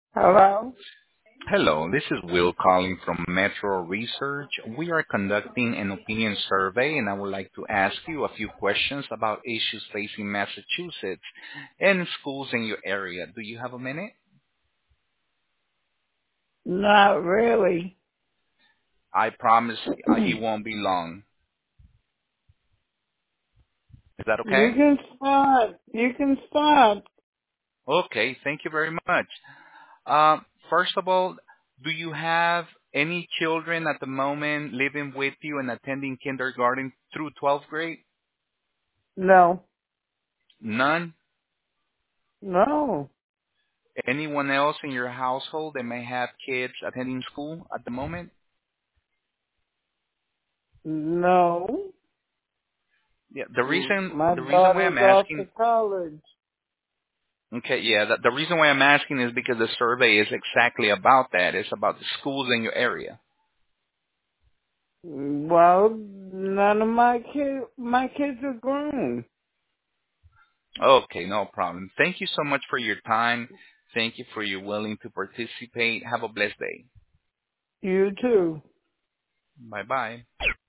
Hello? Hello, this is Will calling from Metro Research. We are conducting an opinion survey, and I would like to ask you a few questions about issues facing Massachusetts and schools in your area. Do you have a minute? Not really. I promise it You won't be long. Is that okay? can start. You can start. Okay, thank you very much. First of all, do you have any children at the moment living with you and attending kindergarten through 12th grade? No. None? No. Anyone else in your household that may have kids attending school at the moment? No. Yeah, the reason My the reason why daughter's I'm off to asking, college. okay, yeah, the reason why I'm asking is because the survey is exactly about that. It's about the schools in your area. Well, none of my kids are grown. Okay, no problem. Thank you so much for your time. Thank you for your willing to participate. Have a blessed day. You too. Bye bye.